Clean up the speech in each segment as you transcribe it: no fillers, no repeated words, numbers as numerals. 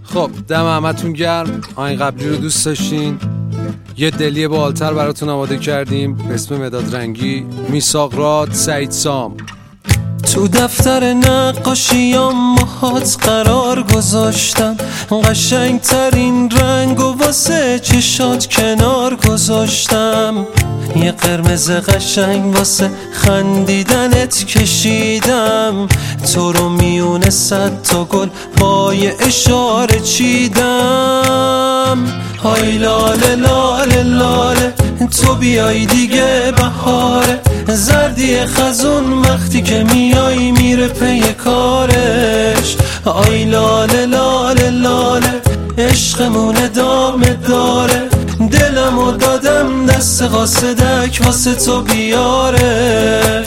خب دم همتون گرم. آهنگ قبلی رو دوست داشتین؟ یه دلی بالتر براتون آماده کردیم به اسم مداد رنگی، میثاق راد، سعید سام. تو دفتر نقاشیام ماهات قرار گذاشتم، قشنگ ترین رنگ و واسه چشات کنار گذاشتم. یه قرمز قشنگ واسه خندیدنت کشیدم، تو رو میونه 100 تا گل با یه اشاره چیدم. های لاله لاله لاله تو بیای دیگه بهاره، زردی خزون وقتی که میای میره پی کارش. آی لاله لاله لاله عشقمون ادامه داره، دلمو دادم دست قاصدک واسه تو بیاره.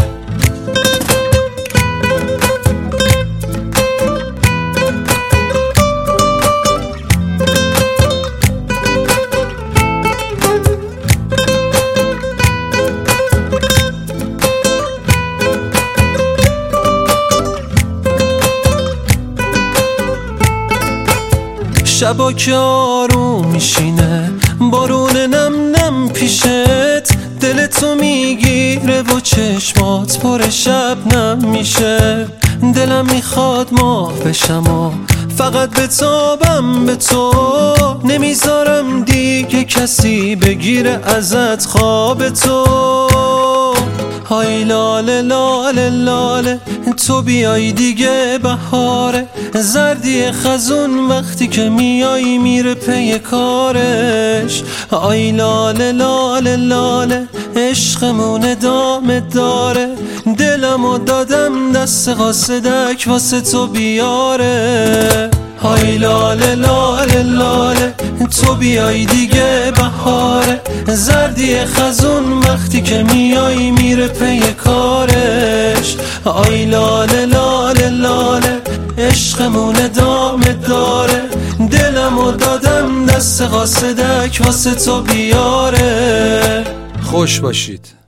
شبا که آروم میشینه بارون نم نم پیشت، دلتو میگیره و چشمات پر شبنم میشه. دلم میخواد ماه بشم و فقط بتابم به تو، نمیذارم دیگه کسی بگیره ازت خواب تو. های لاله لاله لاله تو بیای دیگه بهاره، زردی خزون وقتی که میای میره پی کارش. آی لاله لاله لاله عشقمون ادامه داره، دلمو دادم دست قاصدک واسه تو بیاره. های لاله لاله لاله تو بیای دیگه بهاره، زردی خزون وقتی که میای میره پی کارش. آی لاله لاله لاله عشقمون ادامه داره، دلمو دادم دست قاصدک واسه تو بیاره. خوش باشید.